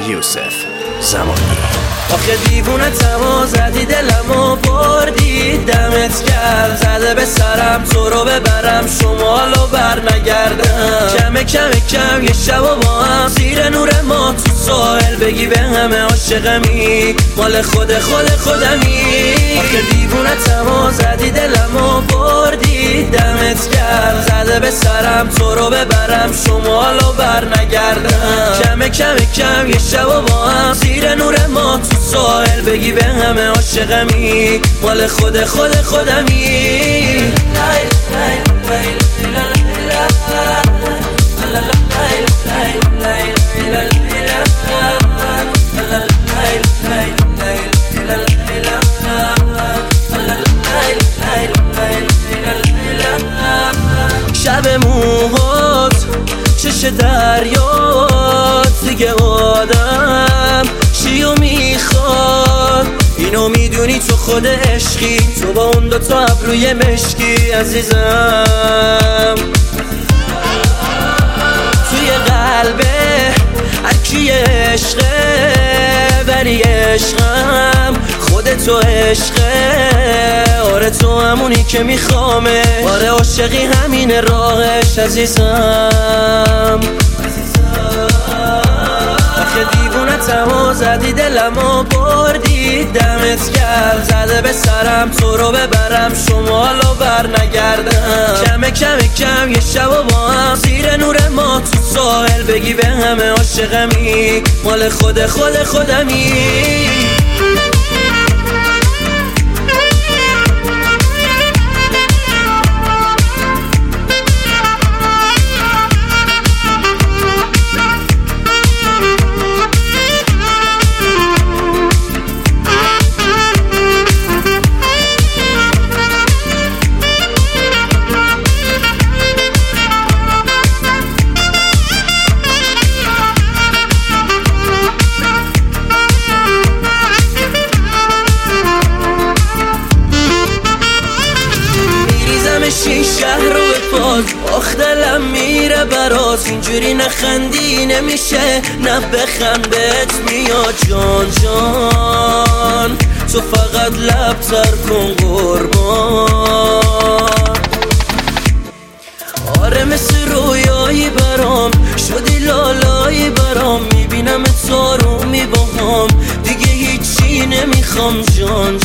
یوسف زمانی. آخه دیوونه تما زدی دلمو بردی، دمت گرم زده به سرم تو رو ببرم شمالو بر نگردم. کم یه شب و با هم زیر نور ما تو ساحل بگی به همه عاشقمی مال خودمی. آخه دیوونه تما زدی دلمو بردی، دمت گرم زده به سرم تو رو ببرم شمالو بر نگردم. کم یه شب و با هم زیر نور ما تو ساحل بگی به همه عاشقمی مال خودمی. شب موهات چش دریات دیگه آدم چیو میخواد، اینو میدونی تو خود عشقی، تو با اون دوتا ابروی مشکی عزیزم. توی قلبه هرکی عشقه ولی عشقم خودتو عشقه. آره تو همونی که میخوامه، آره عاشقی همین راهش عزیزم. آخه دیوونه تما زدی دلمو بردی، دمت گرم زده به سرم تو رو ببرم شمالو بر نگردم. کم یه شب و با هم زیر نور ما تو ساحل بگی به همه عاشقمی مال خودمی. شهر رو به پاس آخ دلم میره برات، اینجوری نخندی نمیشه نه بخند بهت میاد جان. تو فقط لب تر کن قربان. آره مثل رویایی برام شدی لالایی برام، میبینم تو میباهم دیگه هیچی نمیخوام جان.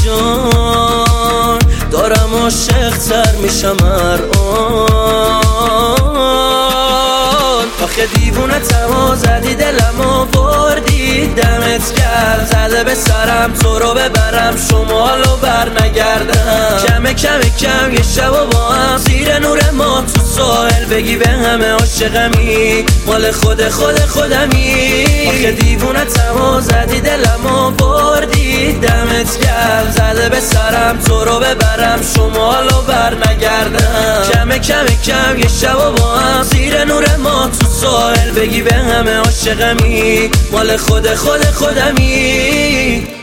دارم عاشق تر میشم هر آن. آخه دیوونه تما زدی دلمو بردی، دمت گرم زده به سرم تو رو ببرم شمالو بر نگردم. کم یه شب و با هم زیر نور ما تو ساحل بگی به همه عاشقمی مال خودمی. آخه دیوونه تما زدی دلمو بردی، دمت گرم زده به سرم تو رو ببرم شمالو بر نگردم. کم یه شب و با هم زیر نور ما تو ساحل بگی به همه عاشقمی مال خودمی.